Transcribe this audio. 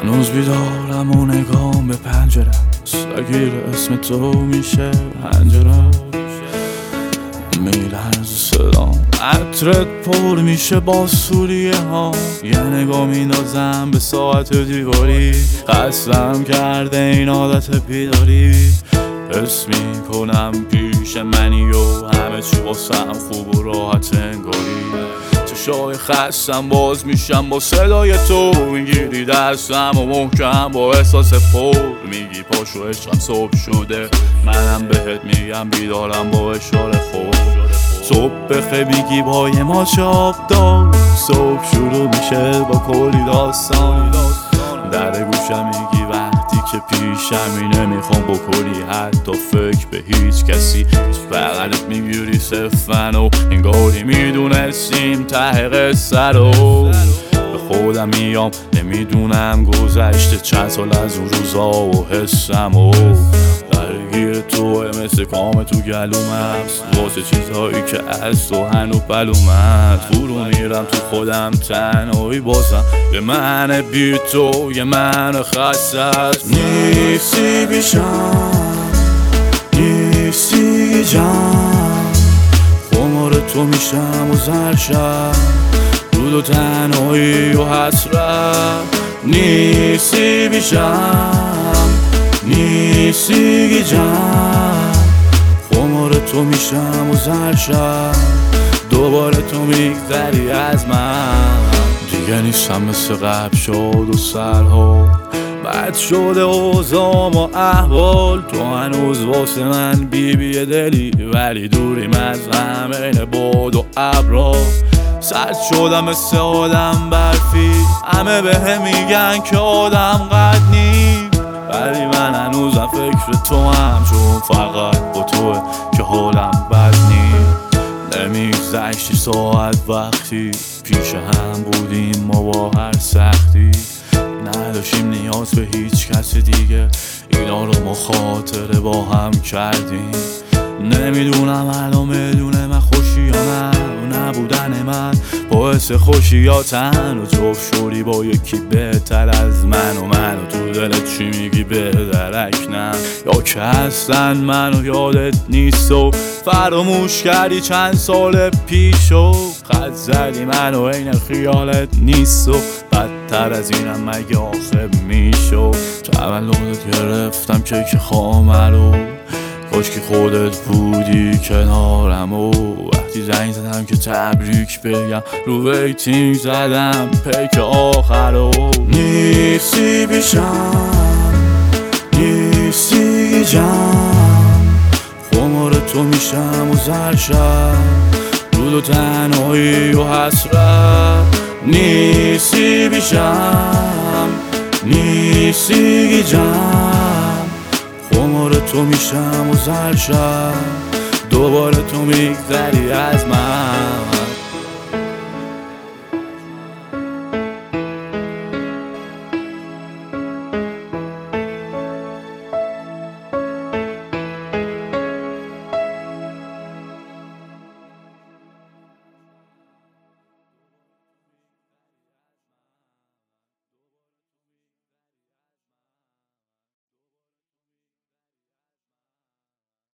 هنوز بیدارم و نگام به پنجره سگیر اسم تو میشه پنجره میلرز صدام عطرت پر میشه با سوریه ها یه نگاه میندازم به ساعت دیواری خستم کرده این عادت بیداری حس میکنم پیش منی و همه چی واسم خوب و راحت انگاری چشای خستم باز میشم با صدای تو میگیری دستم و محکم با احساس پر میگی پاشو عشقم صبح شده منم بهت میگم بیدارم با اشاره خود صبح بخیر میگی با یه ماچ آب دار صبح شروع میشه با کلی داستان در گوشم میگی وقتی که پیشمی نمیخوام بکنی حتی فکر به هیچ کسی بغلت میگیری صفن و انگاری میدونستیم ته قصه رو به خودم میام نمیدونم گذشته چند سال از اون روزا و حسم و درگیر توه مثل کام تو گلومم واسه چیزهایی که از تو هنو بلومت فرو میرم تو خودم تنهایی بازم یه من بی تو یه من خسته است نیستی بیشم نیستی جم خمار تو میشم و زرشم دود و تنهایی و حسرت نیستی بیشم نیستی جم خمار تو میشم و زرشم دوباره تو میگذری از من دیگه نیستم مثل قبل شد و سرها بد شده اوضاع و احوال تو هنوز واسه من بیبی دلی ولی دوریم از هم این باد و ابرا سرد شدم مثل آدم برفی همه به میگن که آدم قد نی ولی من هنوزم فکر تو هم چون فقط با توه که حالم بد نی نمیگذشتی ساعت وقتی پیش هم بودیم ما با هر سختی نداشتیم نیاز به هیچ کس دیگه اینا رو ما خاطره با هم کردیم نمیدونم الان میدونه من خوشی یا نه نبودن من باعث خوشیاتن و جفت شدی با یکی بهتر از من و تو دلت چی میگی به درک نه یا که اصلا منو یادت نیست و فراموش کردی چند سال پیش و خط زدی منو این خیالت نیست و بدتر از اینم مگه آخه میشو تولدت گرفتم کیک خامه رو کاش که خودت بودی کنارم و وقتی زنگ زدم که تبریک بگم رو ویتینگ زدم پیک آخر و نیستی بیشم نیستی جم خمار تو میشم و زرشم دود و تنهایی و حسرت نیستی بیشم نیستی جم خمار تو میشم و زرشم دوباره تو میگذری از من